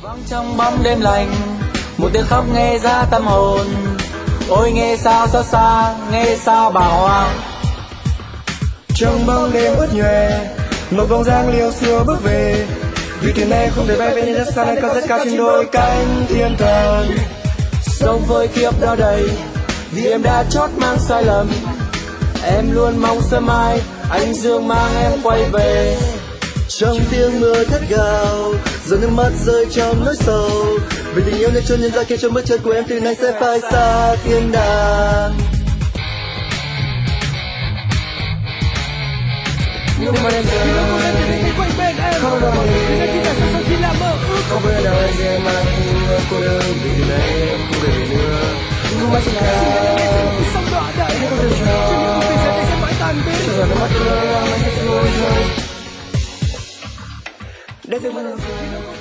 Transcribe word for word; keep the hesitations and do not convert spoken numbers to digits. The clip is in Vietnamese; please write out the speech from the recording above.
vắng trong bóng đêm lạnh, một tiếng khóc nghe ra tâm hồn. Ôi nghe sao xót xa, nghe sao bàng hoàng. Trong bóng đêm ướt nhòe, một bóng dáng liêu xiêu bước về. Vì thuyền em không thể bay về nên rất xa, nơi cao rất cao trên đôi cánh thiên thần. Sống với kiếp đau đầy, vì em đã chót mang sai lầm. Em luôn mong sớm mai anh dương mang em quay về. Trong tiếng mưa thét gào, rồi nước mắt rơi trong nỗi sầu. Vì tình yêu nên trôi nhân ra khiến cho bước chân của em từ nay sẽ phải xa thiên đàng. Nhưng mà em Vì nó không đến thì quanh bên em. không đâu Vì nó chỉ là sao sao chỉ là mơ ước. không biết đâu anh sẽ mang em cô đơn. Vì từ nay em không về về nữa. Nhưng mà chỉ là Sống đọa đời. Chứ những công việc giờ đây sẽ mãi tan biến. giờ nó mất rồi anh sẽ ngồi rồi. Để dừng